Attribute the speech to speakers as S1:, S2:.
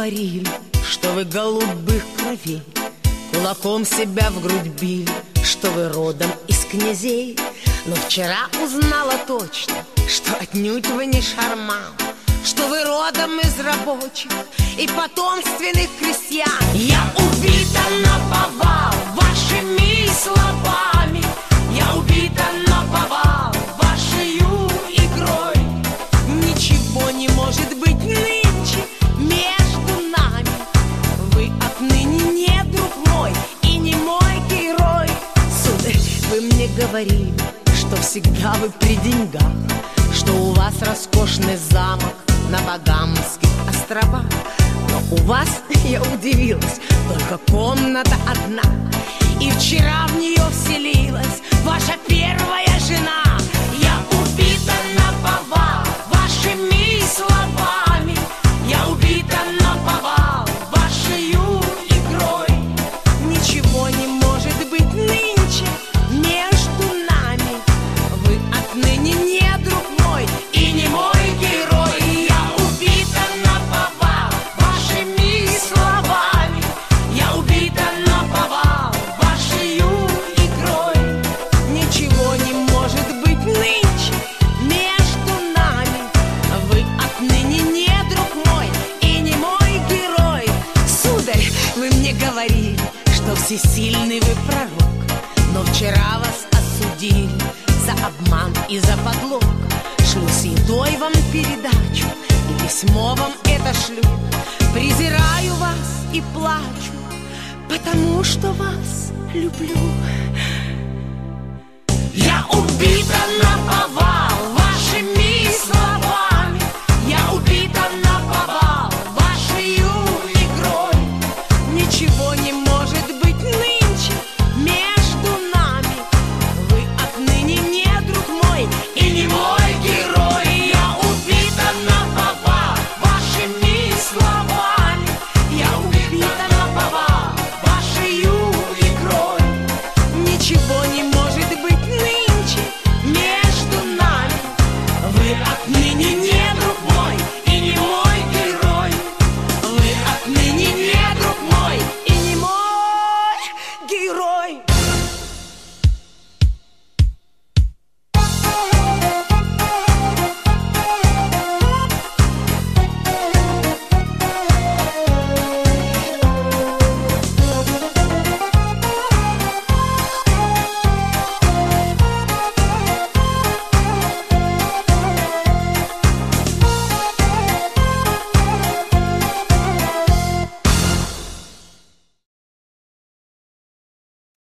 S1: говорили, что вы голубых кровей, кулаком себя в грудь били, что вы родом из князей. Но вчера узнала точно, что отнюдь вы не шарман, что вы родом из рабочих и потомственных крестьян. Я убита наповал вашими словами, я убита наповал вашею игрой. Ничего не может быть нынче между нами, вы отныне не друг мой и не мой герой. Сударь, вы мне говорили, что всегда вы при деньгах, что у вас роскошный замок на Багамских островах. Но у вас, я удивилась, только комната одна, и вчера в нее вселилась ваша первая жена. Я убита наповал вашими словами, я убита наповал вашею игрой. Ничего не может быть нынче между нами, вы отныне не друг мой и не мой герой. Я убита наповал вашими словами, я убита наповал вашею игрой. Ничего не может быть нынче между нами, вы отныне не друг мой и не мой герой. Сударь, вы мне говорили, что всесильный вы пророк, но вчера вас осудили за обман и за подлог. Шлю с едой вам передачу, и письмо вам это шлю. Презираю вас и плачу, потому что вас люблю. Я убита наповал